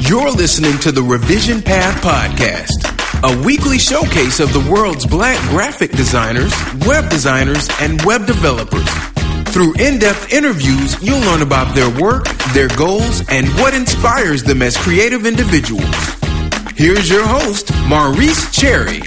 You're listening to the Revision Path Podcast, a weekly showcase of the world's Black graphic designers, web designers, and web developers. Through in-depth interviews, you'll learn about their work, their goals, and what inspires them as creative individuals. Here's your host, Maurice Cherry.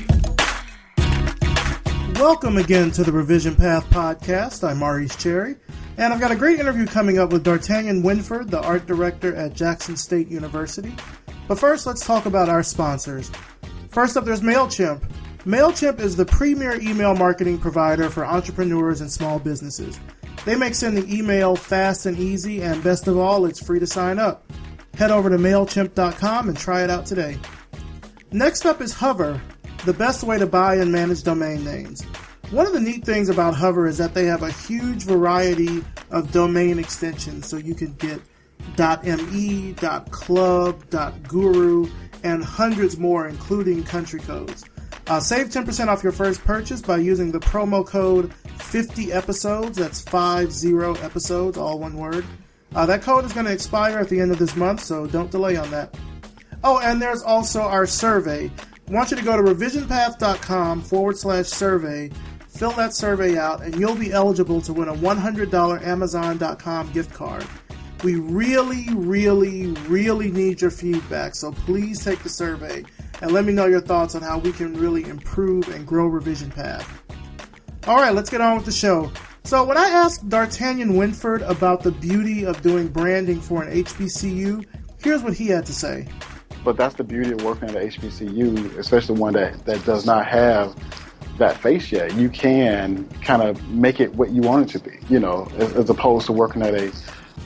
Welcome again to the Revision Path Podcast. I'm Maurice Cherry, and I've got a great interview coming up with D'Artagnan Winford, the art director at Jackson State University. But first, let's talk about our sponsors. First up, there's MailChimp. MailChimp is the premier email marketing provider for entrepreneurs and small businesses. They make sending email fast and easy, and best of all, it's free to sign up. Head over to MailChimp.com and try it out today. Next up is Hover, the best way to buy and manage domain names. One of the neat things about Hover is that they have a huge variety of domain extensions, so you can get .me, .club, .guru, and hundreds more, including country codes. Save 10% off your first purchase by using the promo code 50episodes. That's 50 episodes, all one word. That code is going to expire at the end of this month, so don't delay on that. Oh, and there's also our survey. I want you to go to revisionpath.com/survey, fill that survey out, and you'll be eligible to win a $100 Amazon.com gift card. We really need your feedback, so please take the survey and let me know your thoughts on how we can really improve and grow Revision Path. All right, let's get on with the show. So when I asked D'Artagnan Winford about the beauty of doing branding for an HBCU, here's what he had to say. But that's the beauty of working at a HBCU, especially one that does not have that face yet. You can kind of make it what you want it to be, as opposed to working at a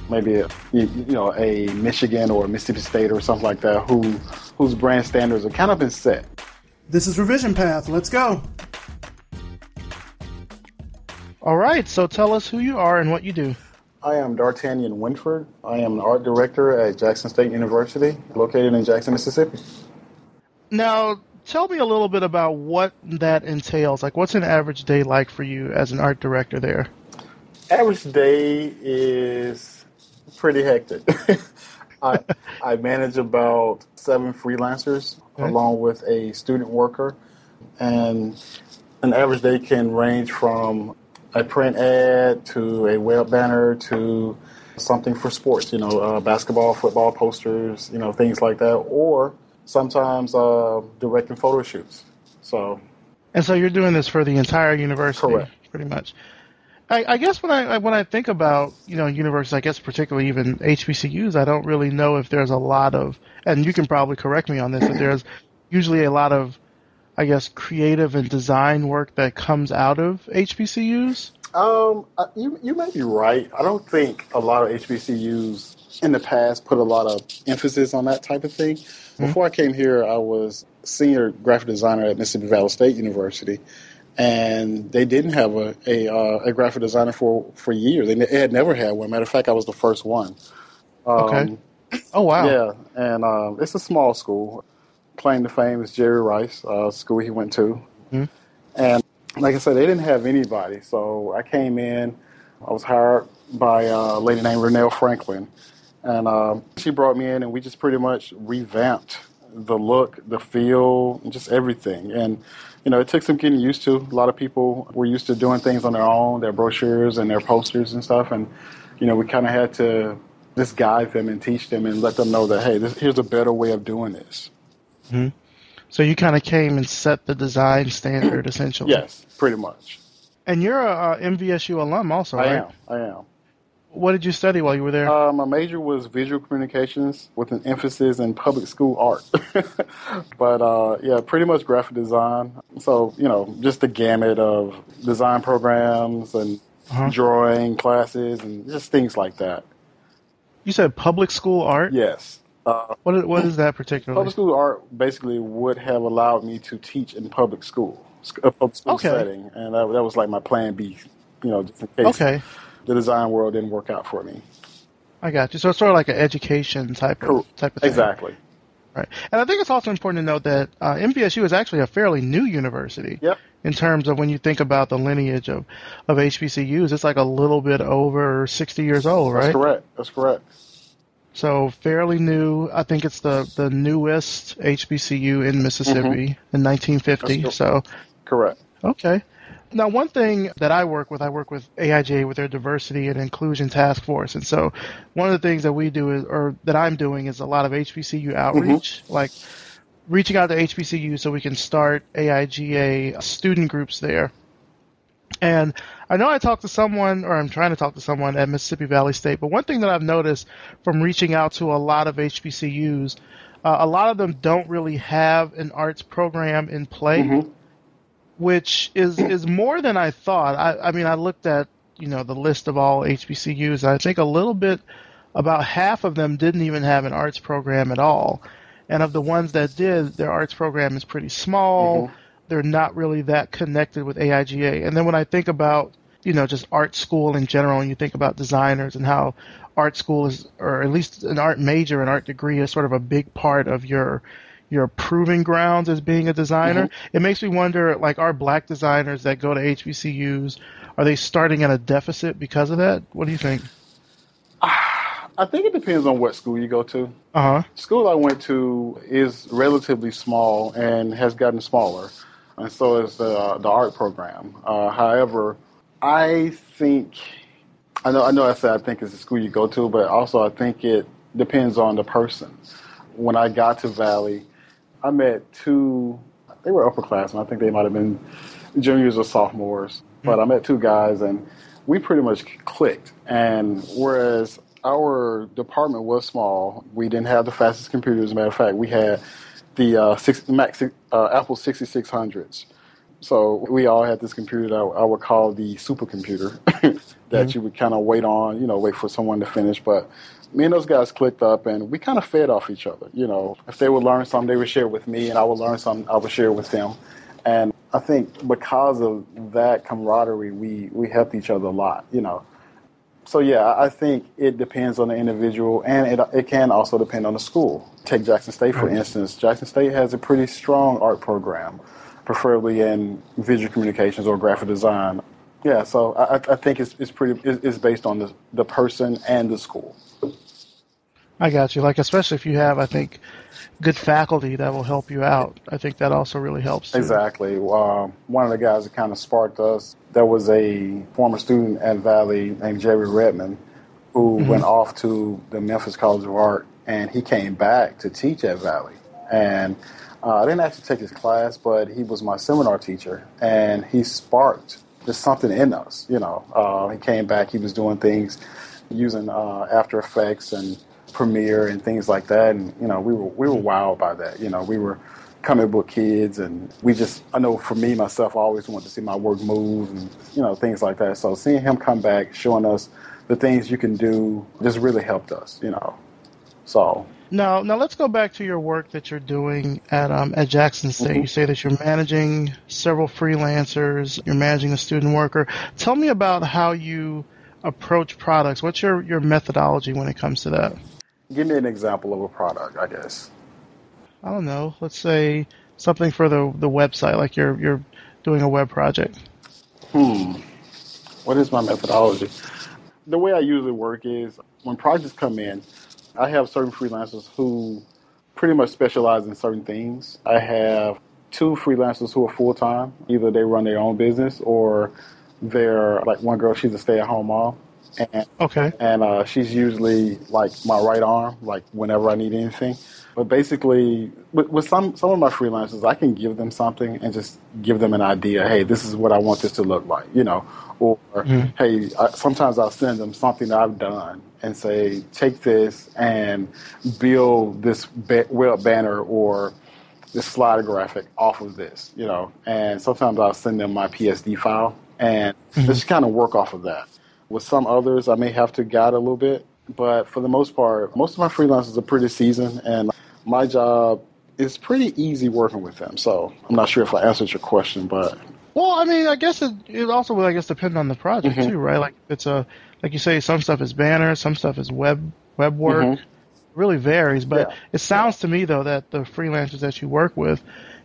Michigan or a Mississippi State or something like that, whose brand standards have kind of been set. This is Revision Path. Let's go. All right, so tell us who you are and what you do. I am D'Artagnan Winford. I am an art director at Jackson State University, located in Jackson, Mississippi. Now, tell me a little bit about what that entails. Like, what's an average day like for you as an art director there? Average day is pretty hectic. I manage about 7 freelancers along with a student worker. And an average day can range from a print ad to a web banner to something for sports, basketball, football posters, things like that, or sometimes directing photo shoots. So you're doing this for the entire university, correct, pretty much. I guess when I think about universities, I guess particularly even HBCUs, I don't really know if there's a lot of, and you can probably correct me on this, that there's usually a lot of, I guess, creative and design work that comes out of HBCUs? You may be right. I don't think a lot of HBCUs in the past put a lot of emphasis on that type of thing. Mm-hmm. Before I came here, I was senior graphic designer at Mississippi Valley State University, and they didn't have a graphic designer for years. They had never had one. Matter of fact, I was the first one. Okay. Oh, wow. Yeah, and it's a small school. Claim to fame is Jerry Rice, school he went to. Mm-hmm. And like I said, they didn't have anybody. So I came in. I was hired by a lady named Renelle Franklin. And she brought me in, and we just pretty much revamped the look, the feel, and just everything. And, it took some getting used to. A lot of people were used to doing things on their own, their brochures and their posters and stuff. And, we kind of had to just guide them and teach them and let them know that, hey, here's a better way of doing this. Mm-hmm. So you kind of came and set the design standard, essentially. Yes, pretty much. And you're a MVSU alum also, right? I am. What did you study while you were there? My major was visual communications with an emphasis in public school art. But, pretty much graphic design. So, just the gamut of design programs and drawing classes and just things like that. You said public school art? Yes. What is that particularly? Public school art basically would have allowed me to teach in public school, setting, and that was like my plan B, just in case the design world didn't work out for me. I got you. So it's sort of like an education type of thing. Exactly. Right. And I think it's also important to note that MVSU is actually a fairly new university. Yep. In terms of when you think about the lineage of HBCUs, it's like a little bit over 60 years old, right? That's correct. So fairly new. I think it's the newest HBCU in Mississippi in 1950. So correct. Okay. Now, one thing that I work with AIGA with their diversity and inclusion task force. And so one of the things that we do is, or that I'm doing, is a lot of HBCU outreach, like reaching out to HBCU so we can start AIGA student groups there. And I know I talked to someone, or I'm trying to talk to someone at Mississippi Valley State, but one thing that I've noticed from reaching out to a lot of HBCUs, a lot of them don't really have an arts program in play. Which is more than I thought. I mean, I looked at, the list of all HBCUs, and I think a little bit, about half of them didn't even have an arts program at all. And of the ones that did, their arts program is pretty small. They're not really that connected with AIGA. And then when I think about, just art school in general, and you think about designers and how art school is, or at least an art major, an art degree is sort of a big part of your proving grounds as being a designer. It makes me wonder, like, are black designers that go to HBCUs, are they starting at a deficit because of that? What do you think? I think it depends on what school you go to. School I went to is relatively small and has gotten smaller, and so is the art program. However, I know I said I think it's the school you go to, but also I think it depends on the person. When I got to Valley, I met two, they were upperclassmen. I think they might have been juniors or sophomores. But I met two guys, and we pretty much clicked. And whereas our department was small, we didn't have the fastest computers. As a matter of fact, we had the Apple 6600s. So we all had this computer that I would call the supercomputer that you would kind of wait on, wait for someone to finish. But me and those guys clicked up, and we kind of fed off each other. If they would learn something, they would share it with me, and I would learn something, I would share it with them. And I think because of that camaraderie, we helped each other a lot, So, yeah, I think it depends on the individual, and it can also depend on the school. Take Jackson State, for instance. Jackson State has a pretty strong art program, preferably in visual communications or graphic design. Yeah, so I think it's based on the person and the school. I got you. Like, especially if you have, I think, good faculty that will help you out. I think that also really helps too. Exactly. One of the guys that kind of sparked us, there was a former student at Valley named Jerry Redmond who went off to the Memphis College of Art, and he came back to teach at Valley. And I didn't actually take his class, but he was my seminar teacher, and he sparked just something in us. He came back, he was doing things using After Effects and Premiere and things like that, and we were wowed by that. We were comic book kids, and I know for me myself, I always wanted to see my work move and things like that. So seeing him come back, showing us the things you can do, just really helped us. So now let's go back to your work that you're doing at Jackson State. You say that you're managing several freelancers, you're managing a student worker. Tell me about how you approach products. What's your methodology when it comes to that? Give me an example of a product, I guess. I don't know. Let's say something for the website, like you're doing a web project. What is my methodology? The way I usually work is when projects come in, I have certain freelancers who pretty much specialize in certain things. I have two freelancers who are full-time. Either they run their own business or they're, like, one girl, she's a stay-at-home mom. And she's usually like my right arm, like whenever I need anything. But basically, with some of my freelancers, I can give them something and just give them an idea. Hey, this is what I want this to look like, Or hey, sometimes I'll send them something that I've done and say, take this and build this web banner or this slider graphic off of this, And sometimes I'll send them my PSD file and just kind of work off of that. With some others, I may have to guide a little bit, but for the most part, most of my freelancers are pretty seasoned, and my job is pretty easy working with them. So I'm not sure if I answered your question, but well, I mean, I guess it also will, depend on the project too, right? Like it's like you say, some stuff is banners, some stuff is web work. It really varies, but it sounds to me though that the freelancers that you work with,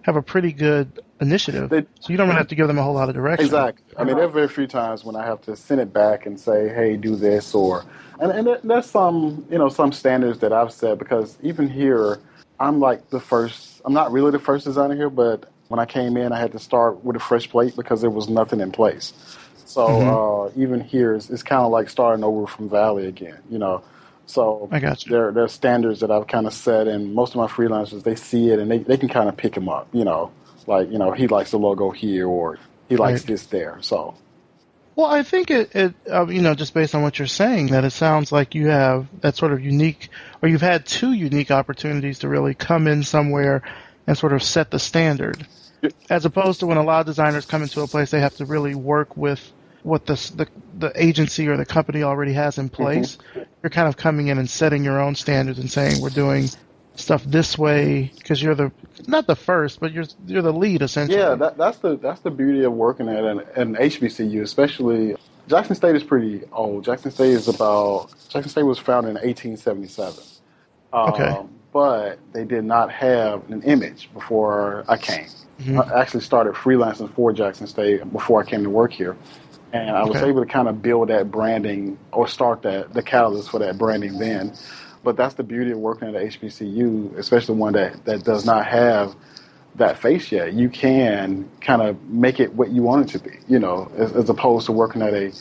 have a pretty good initiative. So you don't really have to give them a whole lot of direction. Exactly. I mean, there are very few times when I have to send it back and say, hey, do this, and there's some, some standards that I've set, because even here, I'm like the first, I'm not really the first designer here, but when I came in, I had to start with a fresh plate because there was nothing in place. So even here, it's kind of like starting over from Valley again, So I got you. There are standards that I've kind of set, and most of my freelancers, they see it and they can kind of pick them up, like, he likes the logo here or he likes this there. So. Well, I think it just based on what you're saying, that it sounds like you have that sort of unique, or you've had two unique opportunities to really come in somewhere and sort of set the standard, as opposed to when a lot of designers come into a place, they have to really work with what the agency or the company already has in place. Mm-hmm. You're kind of coming in and setting your own standards and saying, we're doing stuff this way because you're not the first, but you're the lead, essentially. Yeah, that's the beauty of working at an HBCU, especially. Jackson State is pretty old. Jackson State was founded in 1877. Okay. But they did not have an image before I came. Mm-hmm. I actually started freelancing for Jackson State before I came to work here. And I was able to kind of build that branding, or start the catalyst for that branding then. But that's the beauty of working at a HBCU, especially one that does not have that face yet. You can kind of make it what you want it to be, as opposed to working at a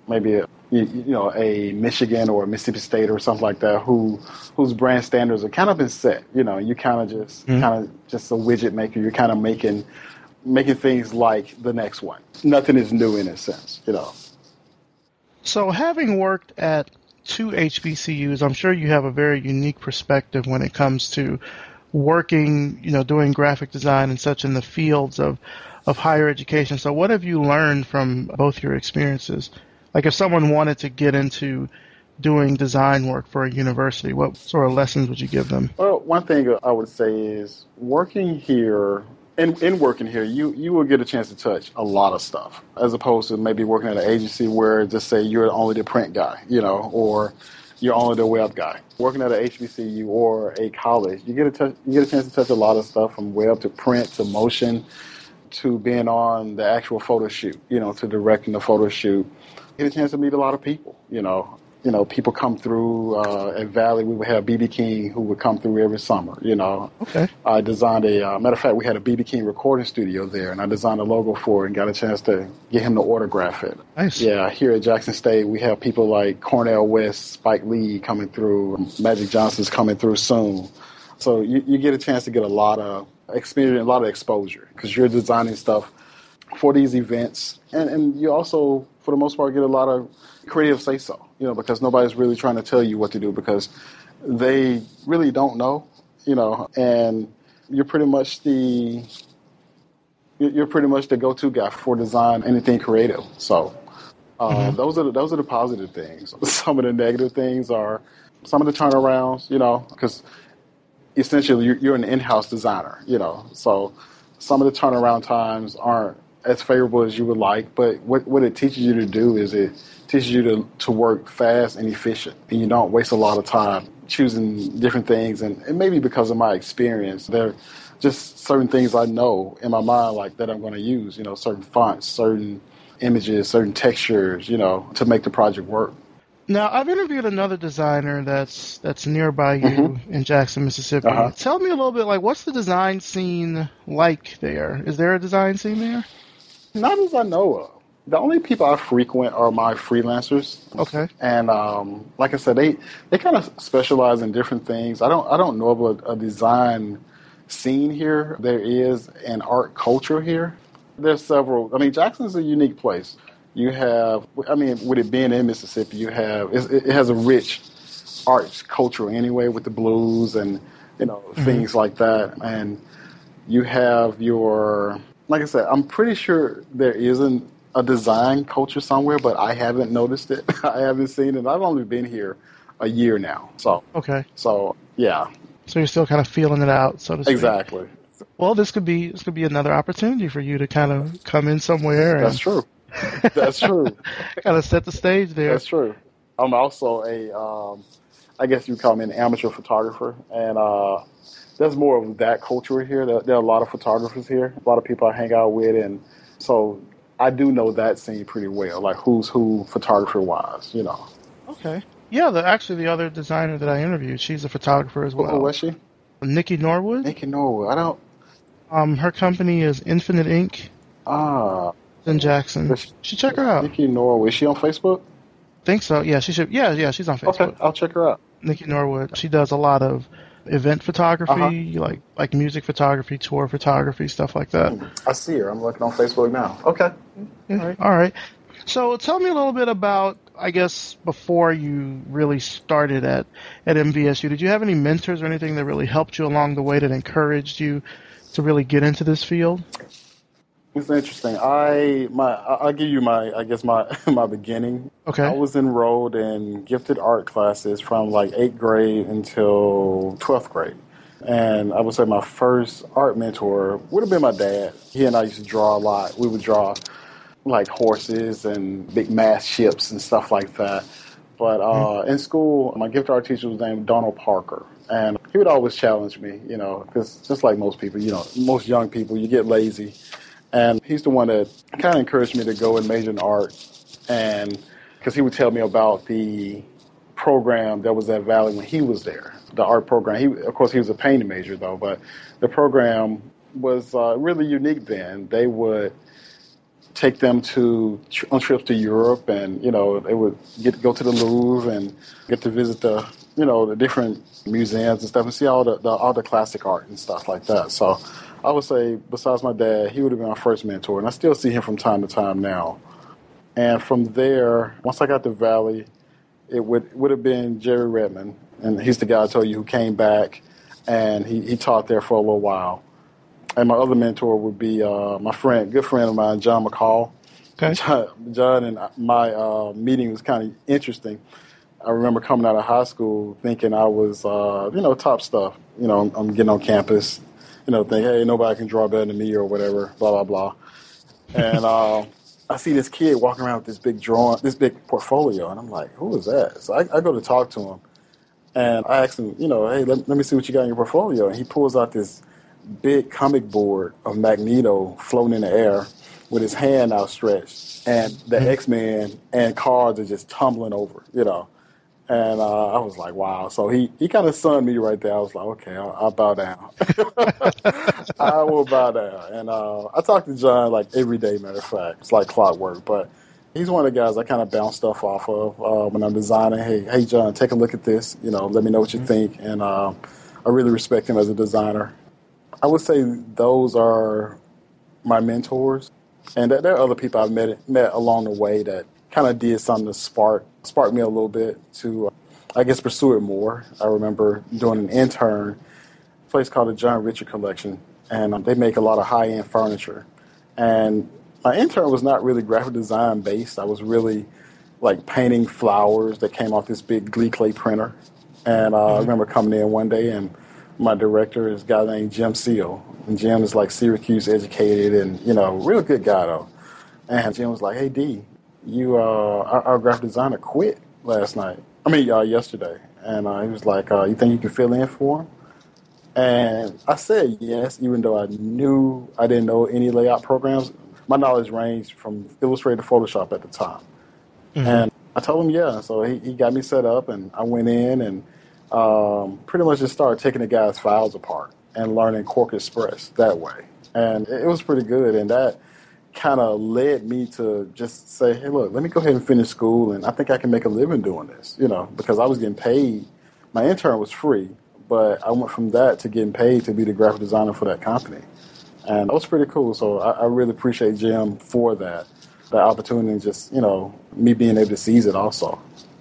Michigan or a Mississippi State or something like that, whose brand standards are kind of been set. You kind of just a widget maker. You're kind of making things like the next one. Nothing is new in a sense, So having worked at two HBCUs, I'm sure you have a very unique perspective when it comes to working, doing graphic design and such in the fields of higher education. So what have you learned from both your experiences? Like if someone wanted to get into doing design work for a university, what sort of lessons would you give them? Well, one thing I would say is working here, in working here, you will get a chance to touch a lot of stuff, as opposed to maybe working at an agency where just say you're only the print guy, or you're only the web guy. Working at an HBCU or a college, you get a chance to touch a lot of stuff, from web to print to motion to being on the actual photo shoot, to directing the photo shoot. You get a chance to meet a lot of people, people come through at Valley. We would have B.B. King, who would come through every summer, Okay. I designed matter of fact, we had a B.B. King recording studio there, and I designed a logo for it and got a chance to get him to autograph it. Nice. Yeah, here at Jackson State, we have people like Cornel West, Spike Lee coming through, Magic Johnson's coming through soon. So you get a chance to get a lot of experience, a lot of exposure, because you're designing stuff for these events. And you also, for the most part, get a lot of creative say-so, because nobody's really trying to tell you what to do, because they really don't know, and you're pretty much the go-to guy for design, anything creative. So those are the positive things. Some of the negative things are some of the turnarounds, because essentially you're an in-house designer, so some of the turnaround times aren't as favorable as you would like, but what it teaches you to do is it teaches you to work fast and efficient, and you don't waste a lot of time choosing different things. And maybe because of my experience, there are just certain things I know in my mind, like that I'm going to use, certain fonts, certain images, certain textures, to make the project work. Now, I've interviewed another designer that's nearby you in Jackson, Mississippi. Uh-huh. Tell me a little bit, what's the design scene like there? Is there a design scene there? Not as I know of. The only people I frequent are my freelancers. Okay. And like I said, they kind of specialize in different things. I don't know of a design scene here. There is an art culture here. There's several. Jackson's a unique place. You have, with it being in Mississippi, you have, it has a rich arts culture anyway, with the blues and, things like that. And you have like I said, I'm pretty sure there isn't a design culture somewhere, but I haven't noticed it. I haven't seen it. I've only been here a year now. So, okay. So, yeah. So you're still kind of feeling it out, so to speak. Exactly. Well, this could be another opportunity for you to kind of come in somewhere. That's true. That's true. Kind of set the stage there. That's true. I'm also I guess you would call me an amateur photographer. And there's more of that culture here. There are a lot of photographers here, a lot of people I hang out with. And so I do know that scene pretty well, like who's who photographer-wise, you know. Okay. Yeah, actually the other designer that I interviewed, she's a photographer as well. Who was she? Nikki Norwood. Nikki Norwood. I don't... Her company is Infinite Ink. In Jackson. You should check her out. Nikki Norwood. Is she on Facebook? Think so. Yeah, she should. Yeah, she's on Facebook. Okay, I'll check her out. Nikki Norwood. She does a lot of event photography, like music photography, tour photography, stuff like that. I see her. I'm looking on Facebook now. Okay. Yeah. All right. So tell me a little bit about, I guess, before you really started at MVSU. Did you have any mentors or anything that really helped you along the way that encouraged you to really get into this field? It's interesting. I'll give you my beginning. Okay. I was enrolled in gifted art classes from like 8th grade until 12th grade. And I would say my first art mentor would have been my dad. He and I used to draw a lot. We would draw like horses and big mast ships and stuff like that. But in school, my gifted art teacher was named Donald Parker. And he would always challenge me, you know, because just like most people, you know, most young people, you get lazy. And he's the one that kind of encouraged me to go and major in art. And because he would tell me about the program that was at Valley when he was there, the art program. Of course, he was a painting major, though. But the program was really unique then. They would take them on trips to Europe, and, you know, they would go to the Louvre and get to visit the different museums and stuff and see all the classic art and stuff like that. So I would say, besides my dad, he would have been my first mentor, and I still see him from time to time now. And from there, once I got to Valley, it would have been Jerry Redmond, and he's the guy I told you who came back, and he taught there for a little while. And my other mentor would be my good friend of mine, John McCall. Okay. John and my meeting was kind of interesting. I remember coming out of high school thinking I was, top stuff. You know, I'm getting on campus, think, hey, nobody can draw better than me or whatever, blah, blah, blah. And I see this kid walking around with this big portfolio, and I'm like, who is that? So I go to talk to him, and I ask him, hey, let me see what you got in your portfolio. And he pulls out this big comic board of Magneto floating in the air with his hand outstretched, and the X-Men and cards are just tumbling over, And I was like, wow. So he kind of sunned me right there. I was like, okay, I'll bow down. I will bow down. And I talk to John like every day, matter of fact. It's like clockwork. But he's one of the guys I kind of bounce stuff off of when I'm designing. Hey, John, take a look at this. Let me know what you think. And I really respect him as a designer. I would say those are my mentors. And there are other people I've met along the way that kind of did something to spark me a little bit to, I guess, pursue it more. I remember doing an intern, a place called the John Richard Collection, and they make a lot of high-end furniture. And my intern was not really graphic design based. I was really like painting flowers that came off this big Glee clay printer. And I remember coming in one day, and my director is a guy named Jim Seal. And Jim is like Syracuse educated and, real good guy though. And Jim was like, hey, D, our graphic designer quit yesterday. And he was like, you think you can fill in for him? And I said yes, even though I knew I didn't know any layout programs. My knowledge ranged from Illustrator to Photoshop at the time. Mm-hmm. And I told him yeah. So he got me set up, and I went in and pretty much just started taking the guy's files apart and learning Quark Express that way. And it was pretty good. And that kind of led me to just say, hey, look, let me go ahead and finish school, and I think I can make a living doing this, because I was getting paid. My intern was free, but I went from that to getting paid to be the graphic designer for that company. And that was pretty cool. So I really appreciate Jim for that opportunity, and just, me being able to seize it also.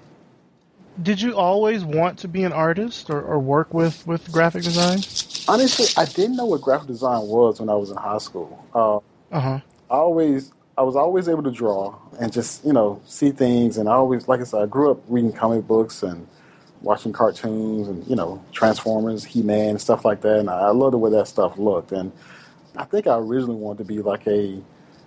Did you always want to be an artist or work with graphic design? Honestly, I didn't know what graphic design was when I was in high school. I was always able to draw and just, see things. And I always, like I said, I grew up reading comic books and watching cartoons and, Transformers, He-Man, and stuff like that. And I loved the way that stuff looked. And I think I originally wanted to be like an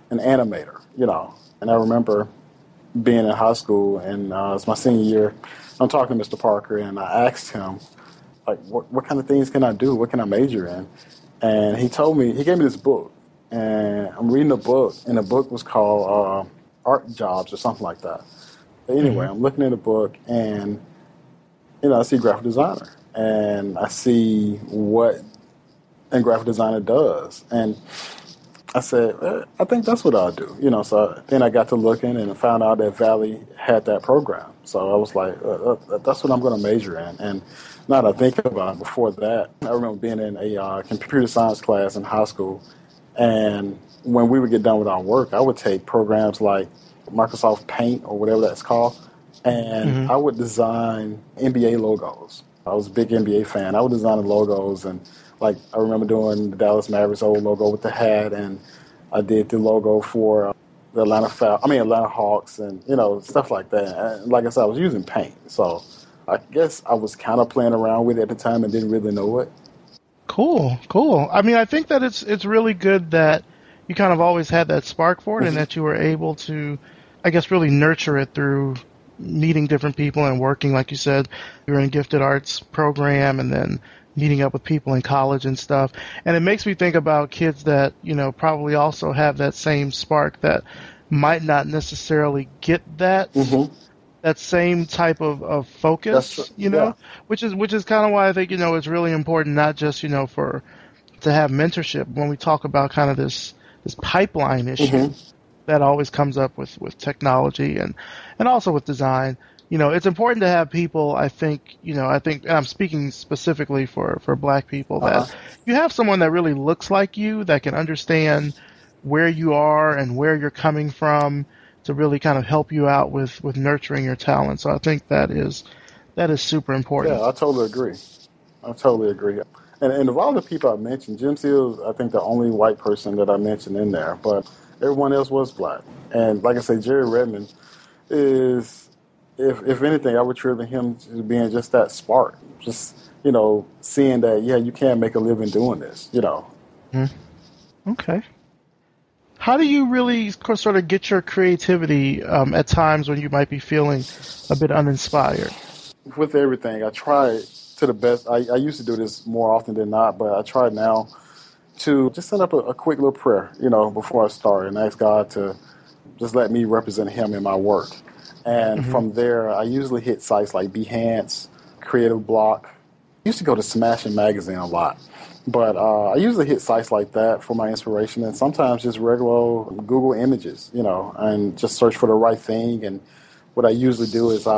animator, And I remember being in high school, and it's my senior year. I'm talking to Mr. Parker, and I asked him, like, what kind of things can I do? What can I major in? And he told me, he gave me this book, and I'm reading the book, and the book was called Art Jobs or something like that. But anyway, I'm looking at the book, and, I see graphic designer, and I see what a graphic designer does. And I said, I think that's what I'll do. So then I got to looking and found out that Valley had that program. So I was like, that's what I'm going to major in. And now that I think about it, before that, I remember being in a computer science class in high school. And when we would get done with our work, I would take programs like Microsoft Paint or whatever that's called, and I would design NBA logos. I was a big NBA fan. I would design the logos, and like I remember doing the Dallas Mavericks old logo with the hat, and I did the logo for the Atlanta Hawks, and stuff like that. And like I said, I was using Paint, so I guess I was kind of playing around with it at the time and didn't really know it. Cool. I mean, I think that it's really good that you kind of always had that spark for it, and that you were able to, I guess, really nurture it through meeting different people and working, like you said, you were in a gifted arts program, and then meeting up with people in college and stuff. And it makes me think about kids that, probably also have that same spark that might not necessarily get that that same type of focus, which is kind of why I think, it's really important, not just, to have mentorship when we talk about kind of this pipeline issue that always comes up with technology and also with design. It's important to have people, I think, and I'm speaking specifically for Black people, that you have someone that really looks like you, that can understand where you are and where you're coming from, to really kind of help you out with nurturing your talent. So I think that is super important. Yeah, I totally agree. And of all the people I mentioned, Jim Seals, I think the only white person that I mentioned in there, but everyone else was Black. And like I say, Jerry Redmond is, if anything, I would attribute him to being just that spark. Just, seeing that, you can make a living doing this, Okay. How do you really sort of get your creativity at times when you might be feeling a bit uninspired? With everything, I try to the best. I used to do this more often than not, but I try now to just set up a quick little prayer, before I start, and ask God to just let me represent Him in my work. And from there, I usually hit sites like Behance, Creative Block. I used to go to Smashing Magazine a lot. But I usually hit sites like that for my inspiration, and sometimes just regular Google images, and just search for the right thing. And what I usually do is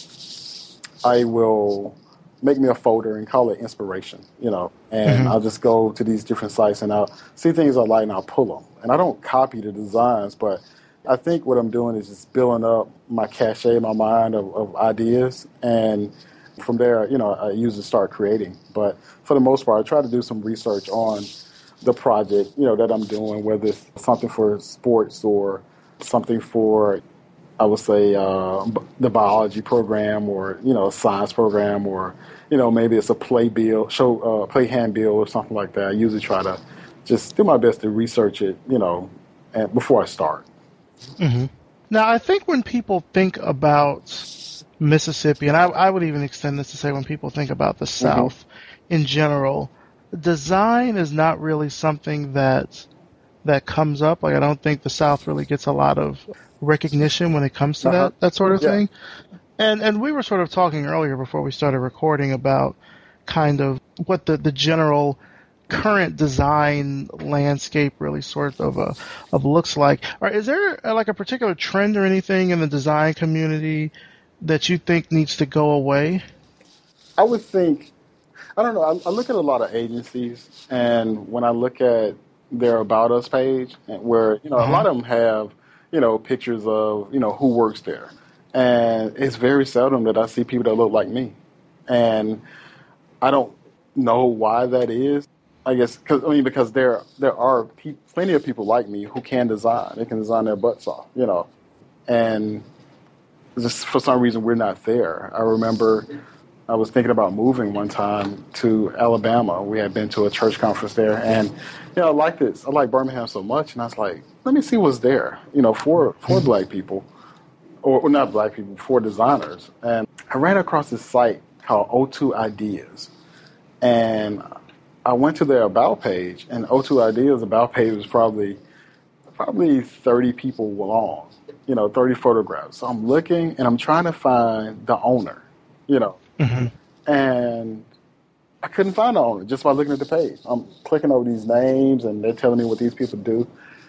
I will make me a folder and call it inspiration, and I'll just go to these different sites and I'll see things I like and I'll pull them. And I don't copy the designs, but I think what I'm doing is just building up my cache in my mind of ideas, and from there, I usually start creating. But for the most part, I try to do some research on the project, that I'm doing, whether it's something for sports or something for, I would say, the biology program, or, a science program, or, maybe it's a play hand bill or something like that. I usually try to just do my best to research it, and before I start. Now, I think when people think about Mississippi, and I would even extend this to say when people think about the South in general, design is not really something that comes up. Like, I don't think the South really gets a lot of recognition when it comes to that sort of thing. And we were sort of talking earlier before we started recording about kind of what the general current design landscape really sort of looks like. Or is there like a particular trend or anything in the design community that you think needs to go away? I would think, I don't know, I look at a lot of agencies, and when I look at their About Us page, where, a lot of them have, pictures of, who works there. And it's very seldom that I see people that look like me. And I don't know why that is. I guess, because there are plenty of people like me who can design. They can design their butts off, and just for some reason we're not there. I remember I was thinking about moving one time to Alabama. We had been to a church conference there, and I liked it. I like Birmingham so much, and I was like, let me see what's there, for Black people. or not black people, for designers. And I ran across this site called O2 Ideas. And I went to their about page, and O2 Ideas about page was probably 30 people long, 30 photographs. So I'm looking, and I'm trying to find the owner, Mm-hmm. and I couldn't find the owner just by looking at the page. I'm clicking over these names, and they're telling me what these people do.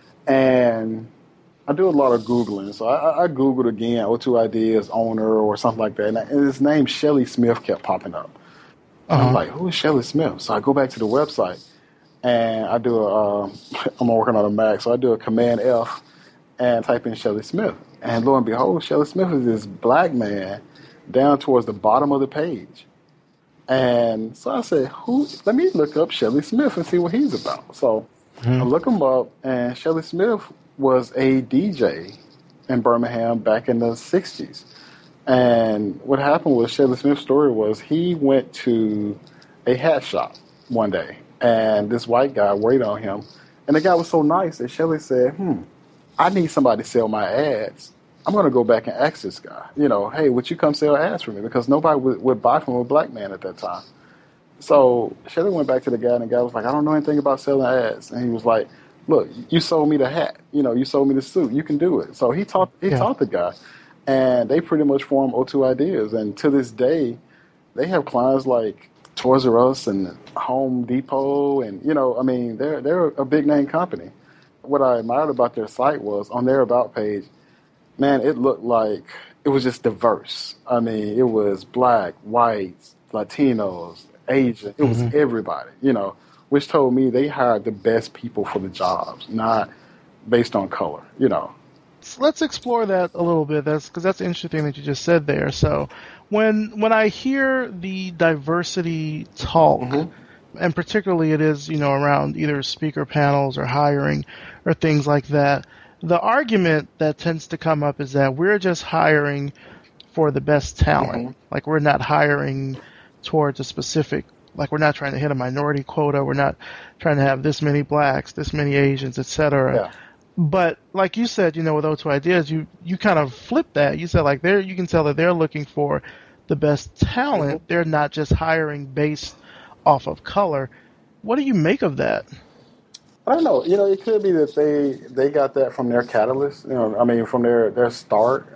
And I do a lot of Googling. So I Googled again, O2 Ideas owner or something like that. And his name, Shelly Smith, kept popping up. I'm like, who is Shelly Smith? So I go back to the website, and I do I'm working on a Mac, so I do a Command F and type in Shelly Smith. And lo and behold, Shelly Smith is this black man down towards the bottom of the page. And so I said, let me look up Shelly Smith and see what he's about. So I look him up, and Shelly Smith was a DJ in Birmingham back in the 60s. And what happened with Shelly Smith's story was he went to a hat shop one day, and this white guy waited on him. And the guy was so nice that Shelly said, I need somebody to sell my ads. I'm going to go back and ask this guy, hey, would you come sell ads for me? Because nobody would buy from a black man at that time. So Shelly went back to the guy, and the guy was like, I don't know anything about selling ads. And he was like, look, you sold me the hat. You sold me the suit. You can do it. So he taught the guy. And they pretty much formed O2 Ideas. And to this day, they have clients like Toys R Us and Home Depot. And, they're a big-name company. What I admired about their site was on their About page, man, it looked like it was just diverse. I mean, it was black, whites, Latinos, Asian. It was everybody, which told me they hired the best people for the jobs, not based on color, So let's explore that a little bit. Because that's interesting that you just said there. So when I hear the diversity talk, and particularly it is, around either speaker panels or hiring or things like that, the argument that tends to come up is that we're just hiring for the best talent. Like, we're not hiring towards a specific, like, we're not trying to hit a minority quota. We're not trying to have this many blacks, this many Asians, etc. Yeah. But like you said, with O2 Ideas, you kind of flip that. You said, like, you can tell that they're looking for the best talent. They're not just hiring based off of color. What do you make of that? I don't know. It could be that they got that from their catalyst. From their start.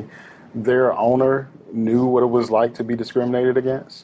Their owner knew what it was like to be discriminated against.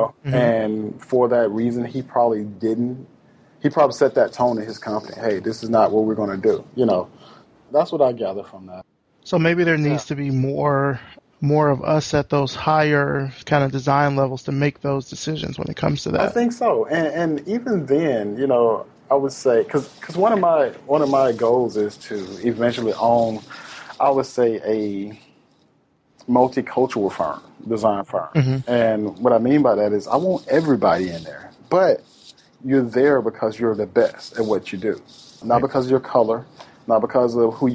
And for that reason, he probably didn't. He probably set that tone in his company. Hey, this is not what we're going to do. That's what I gather from that. So maybe there needs to be more of us at those higher kind of design levels to make those decisions when it comes to that. I think so. And even then, I would say, because one of my goals is to eventually own, I would say, a multicultural firm, design firm. And what I mean by that is I want everybody in there, but you're there because you're the best at what you do, not because of your color, not because of who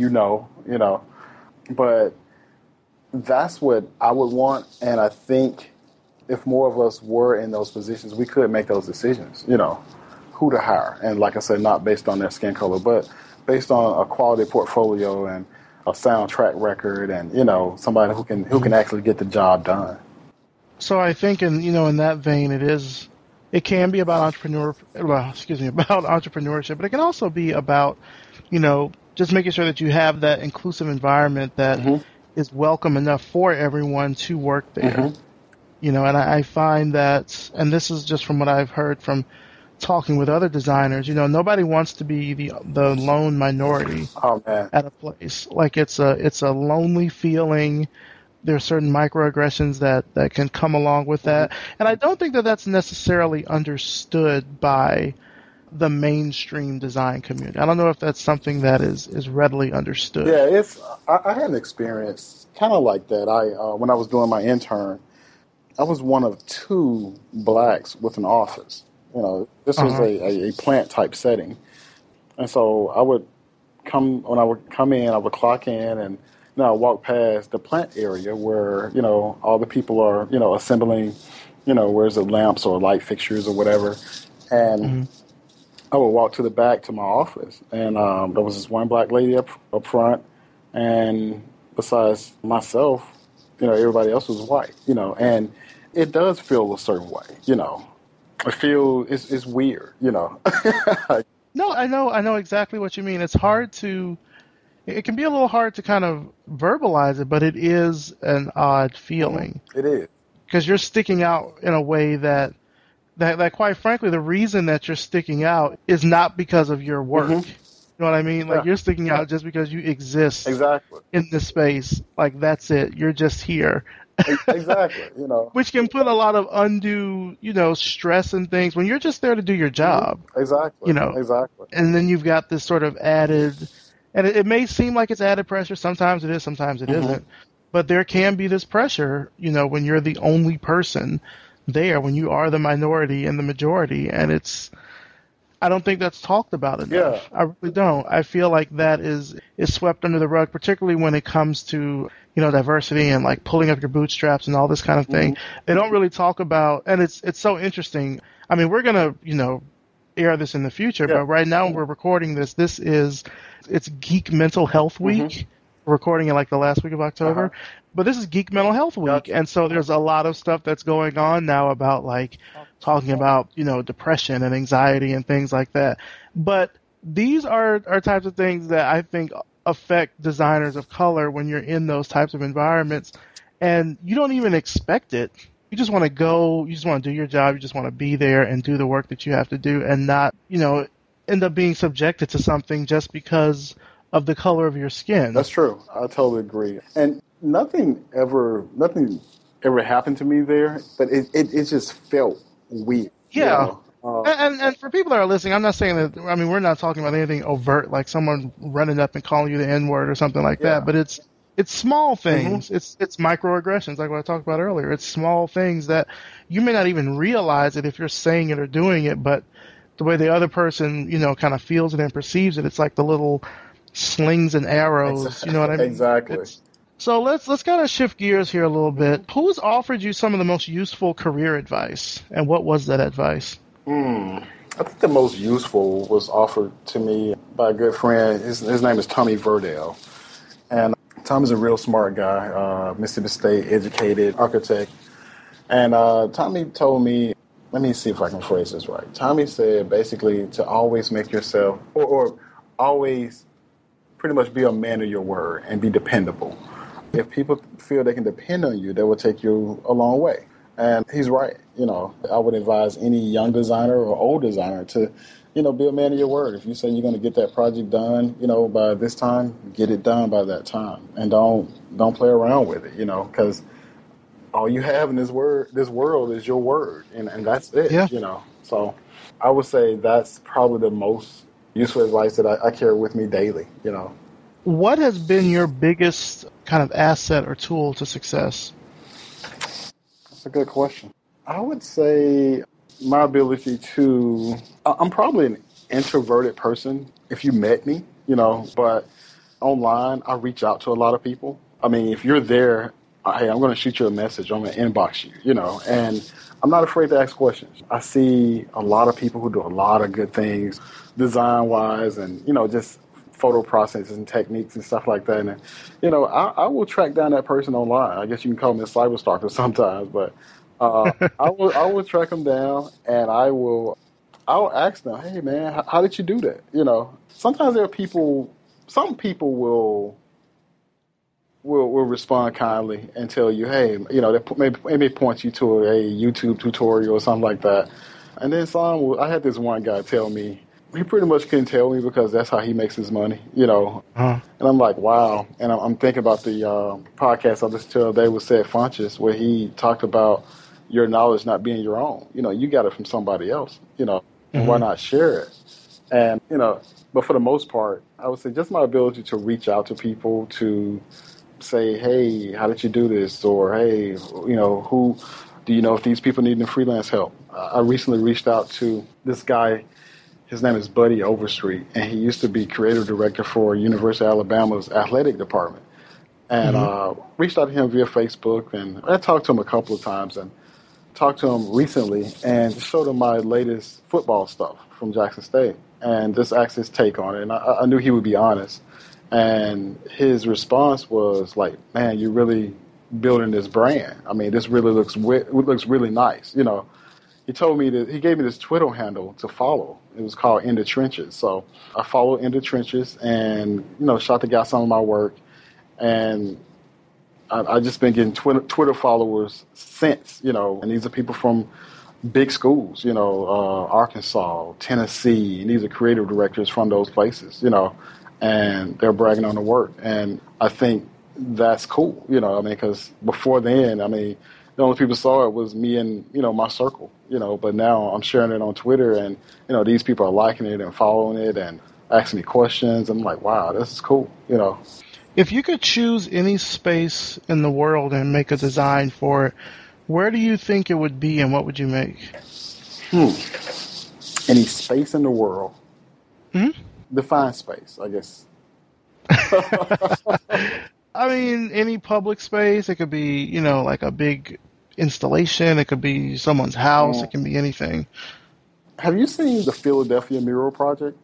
but that's what I would want. And I think if more of us were in those positions, we could make those decisions, who to hire. And like I said, not based on their skin color, but based on a quality portfolio and a sound track record and, somebody who can actually get the job done. So I think in that vein, it can be about entrepreneurship, but it can also be about, just making sure that you have that inclusive environment that is welcome enough for everyone to work there. And I find that, and this is just from what I've heard from talking with other designers, nobody wants to be the lone minority at a place. Like, it's a lonely feeling. There are certain microaggressions that can come along with that. And I don't think that that's necessarily understood by the mainstream design community. I don't know if that's something that is readily understood. Yeah, I had an experience kind of like that. When I was doing my intern, I was one of 2 blacks with an office. This was a plant type setting. And so I would come in, I would clock in, and I walk past the plant area where, all the people are, assembling, where's the lamps or light fixtures or whatever. And I would walk to the back to my office. And there was this one black lady up front. And besides myself, everybody else was white, and it does feel a certain way, I feel it's weird, No, I know exactly what you mean. It can be a little hard to kind of verbalize it, but it is an odd feeling. It is. Because you're sticking out in a way that quite frankly, the reason that you're sticking out is not because of your work. You know what I mean? Like, you're sticking out just because you exist in this space. Like, that's it. You're just here. Exactly. Which can put a lot of undue, stress and things when you're just there to do your job. Exactly. Exactly. And then you've got this sort of added, and it may seem like it's added pressure. Sometimes it is, sometimes it isn't. But there can be this pressure, when you're the only person there, when you are the minority and the majority, and I don't think that's talked about enough. Yeah. I really don't. I feel like that is swept under the rug, particularly when it comes to, diversity and like pulling up your bootstraps and all this kind of thing. They don't really talk about, and it's so interesting. I mean, we're going to, air this in the future, but right now when we're recording this, it's Geek Mental Health Week. Recording in like the last week of October, but this is Geek Mental Health Week, and so there's a lot of stuff that's going on now about like talking about depression and anxiety and things like that. But these are types of things that I think affect designers of color when you're in those types of environments, and you don't even expect it. You just want to go, you just want to do your job, you just want to be there and do the work that you have to do, and not end up being subjected to something just because of the color of your skin. That's true. I totally agree. And nothing ever happened to me there, but it just felt weird. Yeah. And for people that are listening, I'm not saying that, we're not talking about anything overt, like someone running up and calling you the N-word or something like that, but it's small things. It's microaggressions, like what I talked about earlier. It's small things that you may not even realize it if you're saying it or doing it, but the way the other person, kind of feels it and perceives it, it's like the little slings and arrows, you know what I mean? Exactly. So let's kind of shift gears here a little bit. Who's offered you some of the most useful career advice, and what was that advice? I think the most useful was offered to me by a good friend. His name is Tommy Verdell, and Tommy's a real smart guy, Mississippi State educated architect, and Tommy told me, let me see if I can phrase this right. Tommy said basically to always make yourself, or always pretty much be a man of your word and be dependable. If people feel they can depend on you, they will take you a long way. And he's right. I would advise any young designer or old designer to, be a man of your word. If you say you're going to get that project done, by this time, get it done by that time. And don't play around with it, because all you have in this world is your word. And that's it, So I would say that's probably the most useful advice that I carry with me daily, What has been your biggest kind of asset or tool to success? That's a good question. I would say my ability to, I'm probably an introverted person if you met me, but online I reach out to a lot of people. If you're there, hey, I'm going to shoot you a message, I'm going to inbox you, and I'm not afraid to ask questions. I see a lot of people who do a lot of good things design-wise and, just photo processes and techniques and stuff like that. And, I will track down that person online. I guess you can call me a cyberstalker sometimes, but I will track them down and I'll ask them, hey, man, how did you do that? Sometimes there are people, some people will respond kindly and tell you, hey, they maybe point you to a YouTube tutorial or something like that. And then I had this one guy tell me, he pretty much couldn't tell me because that's how he makes his money, And I'm like, wow. And I'm thinking about the podcast I listened to the other day with Seth Funches, where he talked about your knowledge not being your own. You got it from somebody else, and why not share it? And, but for the most part, I would say just my ability to reach out to people to say, hey, how did you do this? Or, hey, who do you know if these people need any freelance help? I recently reached out to this guy. His name is Buddy Overstreet, and he used to be creative director for University of Alabama's athletic department. And reached out to him via Facebook, and I talked to him a couple of times, and talked to him recently, and showed him my latest football stuff from Jackson State, and just asked his take on it. And I knew he would be honest. And his response was like, man, you're really building this brand. I mean, this really looks really nice. You know, he told me that he gave me this Twitter handle to follow. It was called In the Trenches. So I followed In the Trenches and, you know, shot the guy some of my work. And I just been getting Twitter followers since, you know, and these are people from big schools, you know, Arkansas, Tennessee, and these are creative directors from those places, you know, and they're bragging on the work. And I think that's cool, you know, I mean, because before then, I mean, the only people saw it was me and, you know, my circle, you know, but now I'm sharing it on Twitter and, you know, these people are liking it and following it and asking me questions. I'm like, wow, this is cool, you know. If you could choose any space in the world and make a design for it, where do you think it would be and what would you make? Any space in the world? Define space, I guess. I mean, any public space. It could be, you know, like a big installation. It could be someone's house. It can be anything. Have you seen the Philadelphia Mural Project?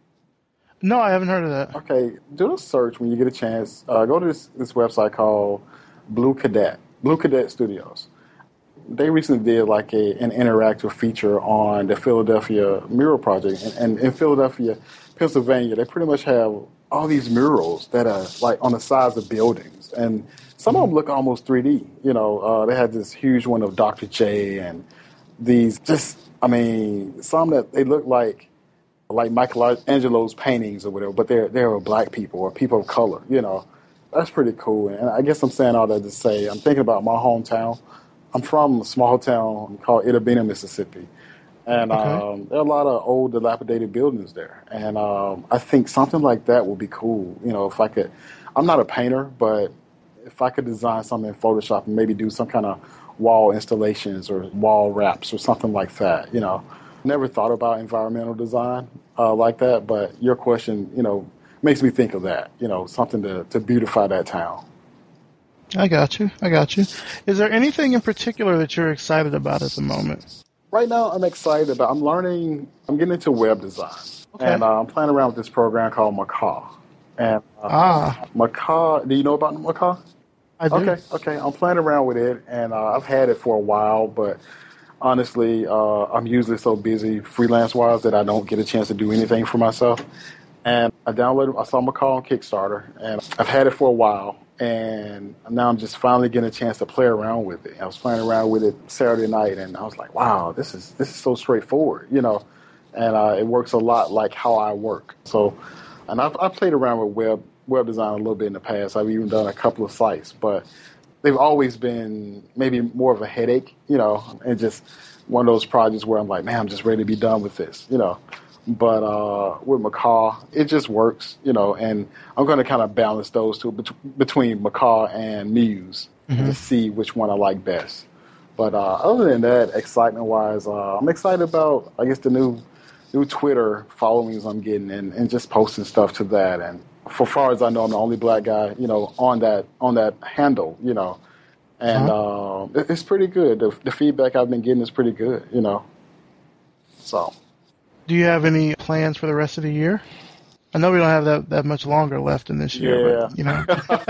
No, I haven't heard of that. Okay, do a search when you get a chance. Go to this website called Blue Cadet Studios. They recently did like an interactive feature on the Philadelphia Mural Project. And in Philadelphia, Pennsylvania, they pretty much have all these murals that are like on the sides of buildings. And some of them look almost 3D. You know, they had this huge one of Dr. J and these just, I mean, some that they look like Michelangelo's paintings or whatever, but they're black people or people of color, you know. That's pretty cool. And I guess I'm saying all that to say, I'm thinking about my hometown. I'm from a small town called Itta Bena, Mississippi. And there are a lot of old, dilapidated buildings there. And I think something like that would be cool. You know, if I could, I'm not a painter, but if I could design something in Photoshop and maybe do some kind of wall installations or wall wraps or something like that, you know. Never thought about environmental design like that, but your question, you know, makes me think of that, you know, something to beautify that town. I got you. Is there anything in particular that you're excited about at the moment? Right now, I'm excited about, I'm getting into web design. Okay. And I'm playing around with this program called Macaw. And Macaw, do you know about Macaw? I do. Okay. I'm playing around with it, and I've had it for a while, but honestly, I'm usually so busy freelance-wise that I don't get a chance to do anything for myself. And I saw Macaw on Kickstarter, and I've had it for a while, and now I'm just finally getting a chance to play around with it. I was playing around with it Saturday night, and I was like, wow, this is so straightforward, you know, and it works a lot like how I work. So, and I've played around with web design a little bit in the past. I've even done a couple of sites, but they've always been maybe more of a headache, you know, and just one of those projects where I'm like, man, I'm just ready to be done with this, you know. But with Macaw, it just works, you know, and I'm going to kind of balance those two between Macaw and Muse to see which one I like best. But other than that, excitement-wise, I'm excited about, I guess, the new Twitter followings I'm getting and just posting stuff to that. And for far as I know, I'm the only black guy, you know, on that handle, you know. And it's pretty good. The feedback I've been getting is pretty good, you know. So. Do you have any plans for the rest of the year? I know we don't have that much longer left in this year, but, you know.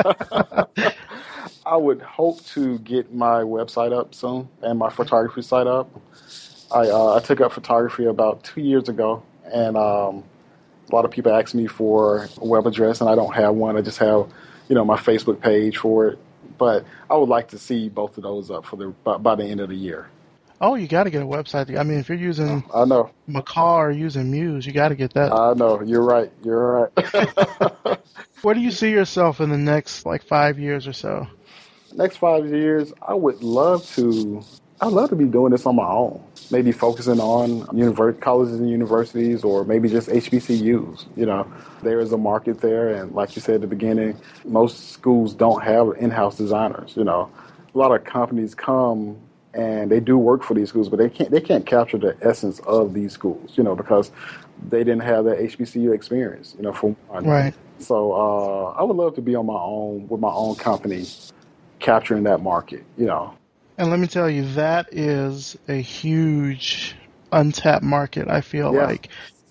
I would hope to get my website up soon and my photography site up. I took up photography about 2 years ago, and a lot of people ask me for a web address, and I don't have one. I just have, you know, my Facebook page for it. But I would like to see both of those up by the end of the year. Oh, you got to get a website. I mean, if you're using I know Macaw or using Muse, you got to get that. I know. You're right. Where do you see yourself in the next, 5 years or so? Next 5 years, I'd love to be doing this on my own. Maybe focusing on colleges and universities, or maybe just HBCUs. You know, there is a market there, and like you said at the beginning, most schools don't have in-house designers. You know, a lot of companies come and they do work for these schools, but they can't capture the essence of these schools. You know, because they didn't have that HBCU experience. You know, for one. Right. So I would love to be on my own with my own company, capturing that market. You know. And let me tell you, that is a huge untapped market, I feel like.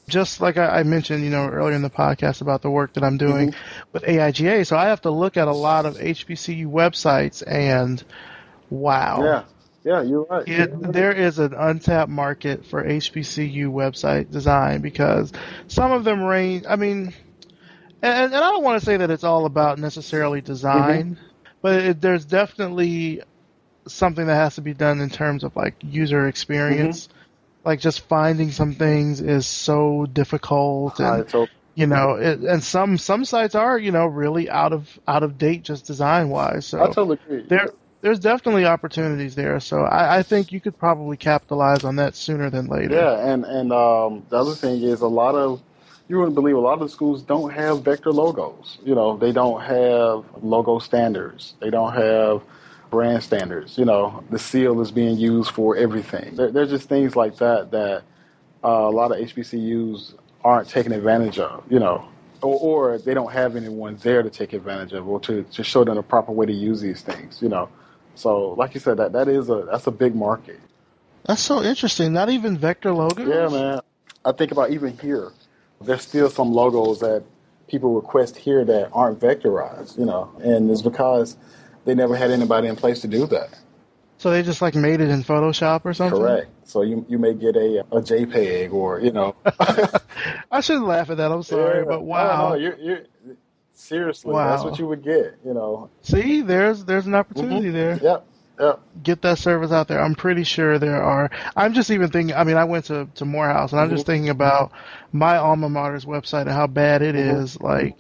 just like I mentioned, earlier in the podcast about the work that I'm doing with AIGA. So I have to look at a lot of HBCU websites, and wow. Yeah, you're right. There is an untapped market for HBCU website design because some of them range, and I don't want to say that it's all about necessarily design, but there's definitely something that has to be done in terms of like user experience. Like just finding some things is so difficult, and and some sites are really out of date just design wise. So I totally agree. There's definitely opportunities there. So I think you could probably capitalize on that sooner than later. Yeah, and the other thing is you wouldn't believe a lot of the schools don't have vector logos. They don't have logo standards. They don't have brand standards. The seal is being used for everything. There's just things like that a lot of HBCUs aren't taking advantage of, or they don't have anyone there to take advantage of or to show them the proper way to use these things, So, like you said, that's a big market. That's so interesting. Not even vector logos? Yeah, man. I think about even here. There's still some logos that people request here that aren't vectorized, and it's because they never had anybody in place to do that. So they just made it in Photoshop or something? Correct. So you may get a JPEG or, I shouldn't laugh at that. I'm sorry, but wow. No, you're seriously, wow. That's what you would get, See, there's an opportunity there. Yep. Get that service out there. I'm pretty sure there are. I'm just even thinking, I went to Morehouse, and I'm just thinking about my alma mater's website and how bad it is.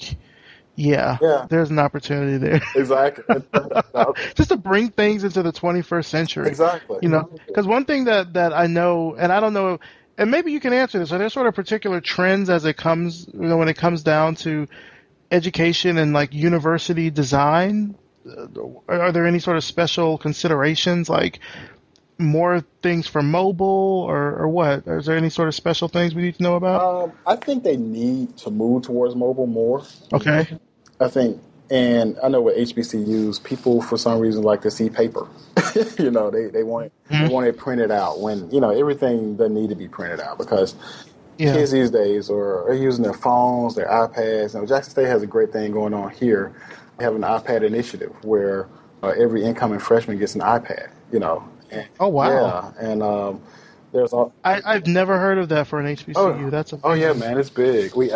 Yeah, there's an opportunity there. Exactly. Just to bring things into the 21st century. Exactly. Because one thing that I know, and I don't know, and maybe you can answer this, are there sort of particular trends as it comes, when it comes down to education and university design? Are there any sort of special considerations, like more things for mobile or what? Is there any sort of special things we need to know about? I think they need to move towards mobile more. Okay. I think, and I know with HBCUs, people for some reason like to see paper. They want it printed out when, everything doesn't need to be printed out because kids these days are using their phones, their iPads. Jackson State has a great thing going on here. They have an iPad initiative where every incoming freshman gets an iPad, And, oh, wow. Yeah, and there's I've never heard of that for an HBCU. That's yeah, man, it's big. We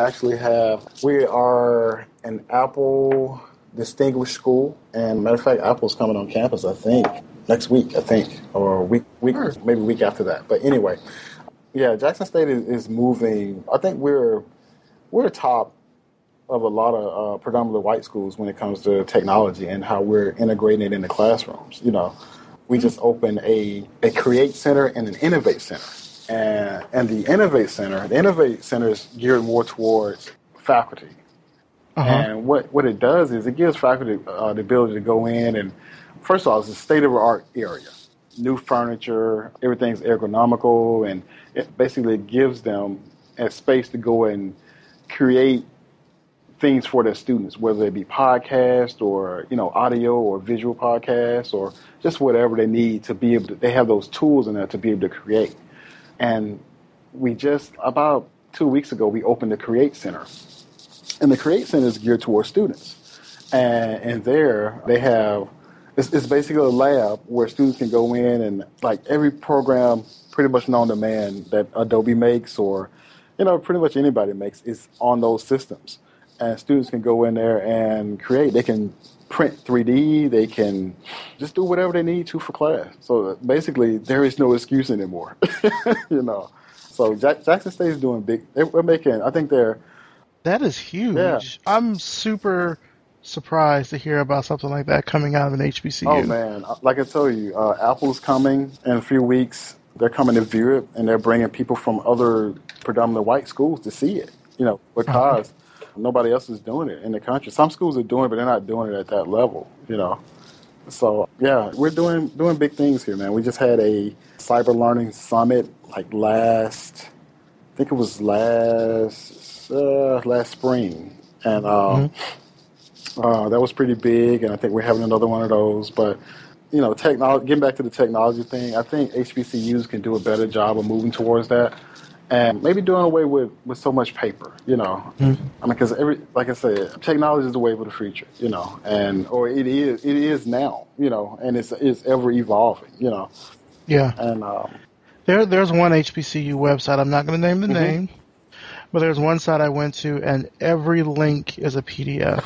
are an Apple distinguished school, and matter of fact, Apple's coming on campus, I think, next week, or week maybe week after that. But anyway, yeah, Jackson State is moving. I think we're top of a lot of predominantly white schools when it comes to technology and how we're integrating it in the classrooms. We just opened a Create Center and an Innovate Center. And the Innovate Center is geared more towards faculty. And what it does is it gives faculty the ability to go in and, first of all, it's a state-of-the-art area. New furniture, everything's ergonomical, and it basically gives them a space to go and create things for their students, whether it be podcast or, audio or visual podcasts or just whatever they need to be able to, they have those tools in there to be able to create. And we just, about 2 weeks ago, we opened the Create Center. And the Create Center is geared towards students. And there they have, it's basically a lab where students can go in and every program pretty much known to man that Adobe makes or, pretty much anybody makes is on those systems. And students can go in there and create. They can print 3D. They can just do whatever they need to for class. So basically, there is no excuse anymore. So Jackson State is doing big. We're making. I think they're. That is huge. Yeah. I'm super surprised to hear about something like that coming out of an HBCU. Oh man, like I told you, Apple's coming in a few weeks. They're coming to view it, and they're bringing people from other predominantly white schools to see it. Because. Nobody else is doing it in the country. Some schools are doing it, but they're not doing it at that level, So, yeah, we're doing big things here, man. We just had a cyber learning summit last spring. And that was pretty big, and I think we're having another one of those. But, technology. Getting back to the technology thing, I think HBCUs can do a better job of moving towards that. and maybe doing away with so much paper, you know. I mean, because like I said, technology is the wave of the future, you know, or it is now, you know, and it's ever evolving, you know. Yeah. And there's one HBCU website. I'm not going to name the name, but there's one site I went to, and every link is a PDF,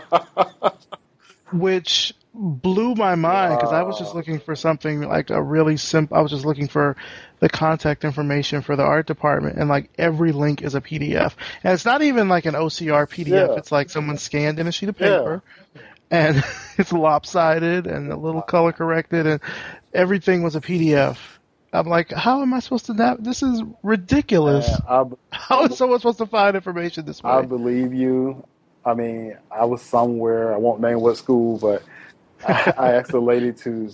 which blew my mind because I was just looking for something like a really simple. I was just looking for the contact information for the art department, and like every link is a PDF, and it's not even like an OCR PDF. Yeah. It's like someone scanned in a sheet of paper, and it's lopsided and a little color corrected, and everything was a PDF. I'm like, how am I supposed to navigate? This is ridiculous. How is someone supposed to find information this way? I believe you. I mean, I was somewhere. I won't name what school, but I asked a lady to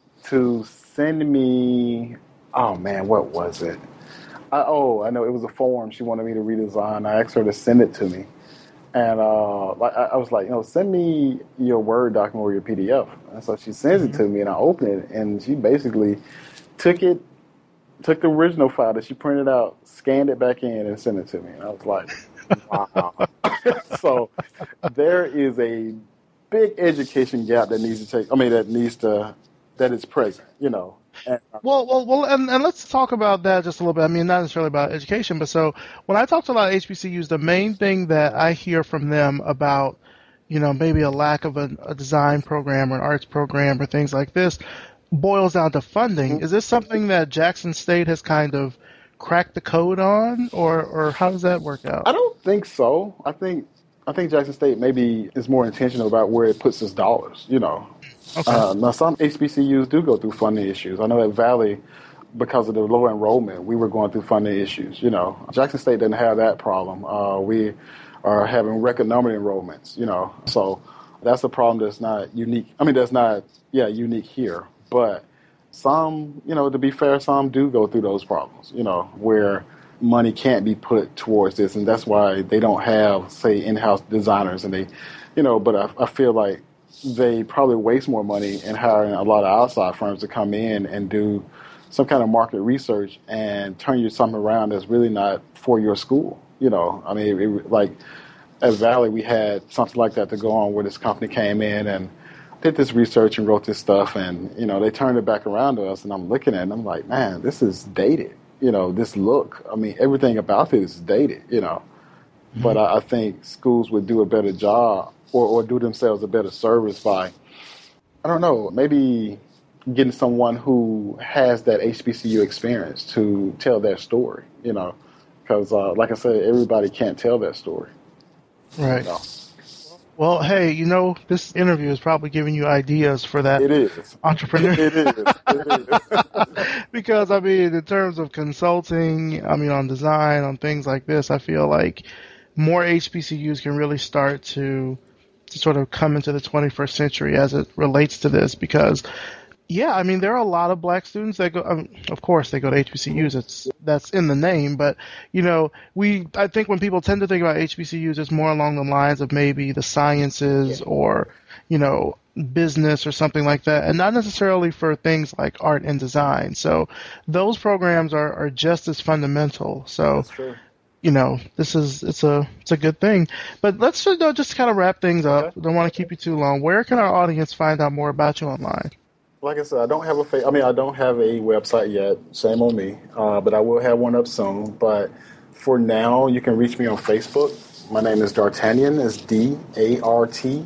send me. Oh man, what was it? I know it was a form she wanted me to redesign. I asked her to send it to me, and I was like, send me your Word document or your PDF. And so she sends it to me, and I open it, and she basically took the original file that she printed out, scanned it back in, and sent it to me. And I was like, wow. So there is a big education gap that needs to that is present, you know. And, and let's talk about that just a little bit. I mean, not necessarily about education, but so when I talk to a lot of HBCUs, the main thing that I hear from them about, maybe a lack of a design program or an arts program or things like this boils down to funding. Is this something that Jackson State has kind of cracked the code on, or how does that work out? I don't think so. I think Jackson State maybe is more intentional about where it puts its dollars, you know. Okay. Now, some HBCUs do go through funding issues. I know at Valley, because of the low enrollment, we were going through funding issues, you know. Jackson State didn't have that problem. We are having record number of enrollments, you know. So that's a problem that's not unique. I mean, that's not, unique here. But some, to be fair, some do go through those problems, where money can't be put towards this. And that's why they don't have, say, in-house designers. And they, but I feel like they probably waste more money in hiring a lot of outside firms to come in and do some kind of market research and turn you something around that's really not for your school. I mean, like at Valley, we had something like that to go on where this company came in and did this research and wrote this stuff, and they turned it back around to us, and I'm looking at it and I'm like, man, this is dated. This look, I mean, everything about it is dated. But I think schools would do a better job or do themselves a better service by, I don't know, maybe getting someone who has that HBCU experience to tell their story. Because like I said, everybody can't tell that story. Right. Well, hey, this interview is probably giving you ideas for that entrepreneur. It is. Because, I mean, in terms of consulting, on design, on things like this, I feel like more HBCUs can really start to sort of come into the 21st century as it relates to this because, there are a lot of black students that go, of course, they go to HBCUs. That's in the name. But, I think when people tend to think about HBCUs, it's more along the lines of maybe the sciences or, business or something like that, and not necessarily for things like art and design. So those programs are just as fundamental. So, that's true. it's a good thing. But let's just kind of wrap things up. Don't want to keep you too long. Where can our audience find out more about you online? Like I said, I don't have a website yet. Shame on me. But I will have one up soon. But for now, you can reach me on Facebook. My name is D'Artagnan. It's Dartagnan,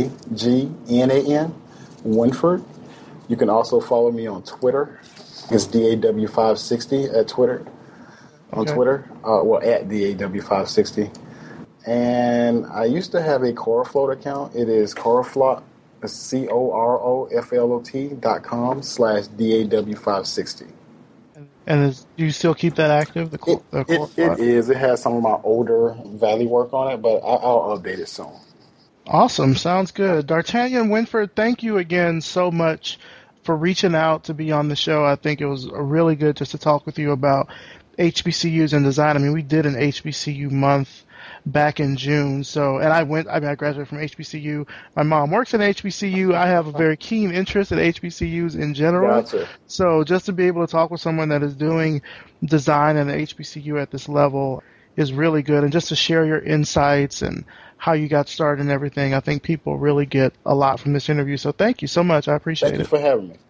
Winford. You can also follow me on Twitter. It's DAW560 at Twitter. On Twitter. At DAW560. And I used to have a Corafloat account. It is Coraflot. It's coroflot.com/DAW560. And do you still keep that active? It is. It has some of my older Valley work on it, but I'll update it soon. Awesome. Sounds good. D'Artagnan Winford, thank you again so much for reaching out to be on the show. I think it was really good just to talk with you about HBCUs and design. I mean, we did an HBCU month back in June. So, and I graduated from HBCU. My mom works at HBCU. I have a very keen interest in HBCUs in general. Gotcha. So just to be able to talk with someone that is doing design at an HBCU at this level is really good. And just to share your insights and how you got started and everything, I think people really get a lot from this interview. So thank you so much. I appreciate it. Thank you for having me.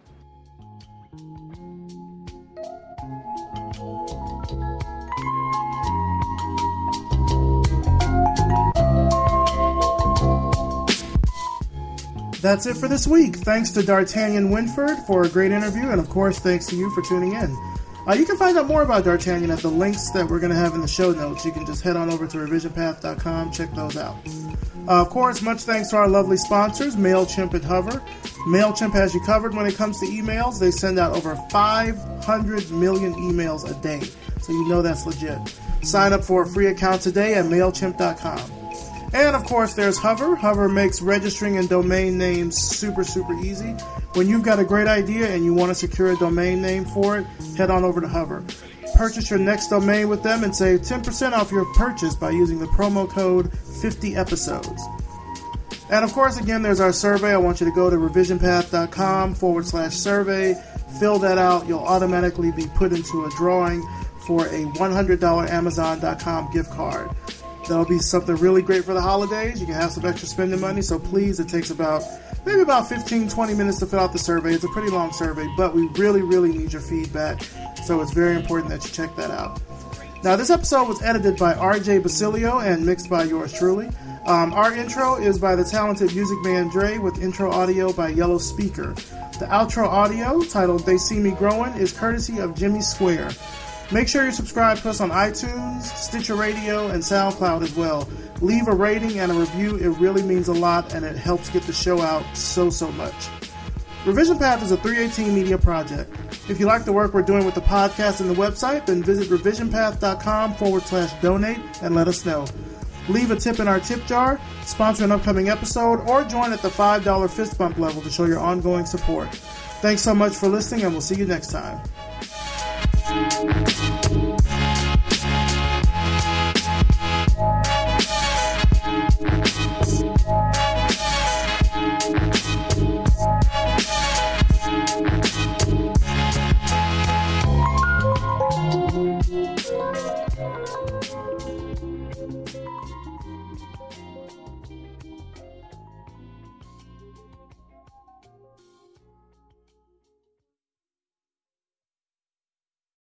That's it for this week. Thanks to D'Artagnan Winford for a great interview, and of course, thanks to you for tuning in. You can find out more about D'Artagnan at the links that we're going to have in the show notes. You can just head on over to revisionpath.com, check those out. Of course, much thanks to our lovely sponsors, MailChimp and Hover. MailChimp has you covered when it comes to emails. They send out over 500 million emails a day, so you know that's legit. Sign up for a free account today at MailChimp.com. And of course, there's Hover. Hover makes registering and domain names super, super easy. When you've got a great idea and you want to secure a domain name for it, head on over to Hover. Purchase your next domain with them and save 10% off your purchase by using the promo code 50episodes. And of course, again, there's our survey. I want you to go to revisionpath.com/survey. Fill that out. You'll automatically be put into a drawing for a $100 Amazon.com gift card. That'll be something really great for the holidays. You can have some extra spending money, so please, it takes maybe about 15-20 minutes to fill out the survey. It's a pretty long survey, but we really, really need your feedback, so it's very important that you check that out. Now, this episode was edited by RJ Basilio and mixed by yours truly. Our intro is by the talented Music Man Dre with intro audio by Yellow Speaker. The outro audio, titled They See Me Growing, is courtesy of Jimmy Square. Make sure you subscribe to us on iTunes, Stitcher Radio, and SoundCloud as well. Leave a rating and a review. It really means a lot, and it helps get the show out so much. Revision Path is a 318 media project. If you like the work we're doing with the podcast and the website, then visit revisionpath.com/donate and let us know. Leave a tip in our tip jar, sponsor an upcoming episode, or join at the $5 fist bump level to show your ongoing support. Thanks so much for listening, and we'll see you next time.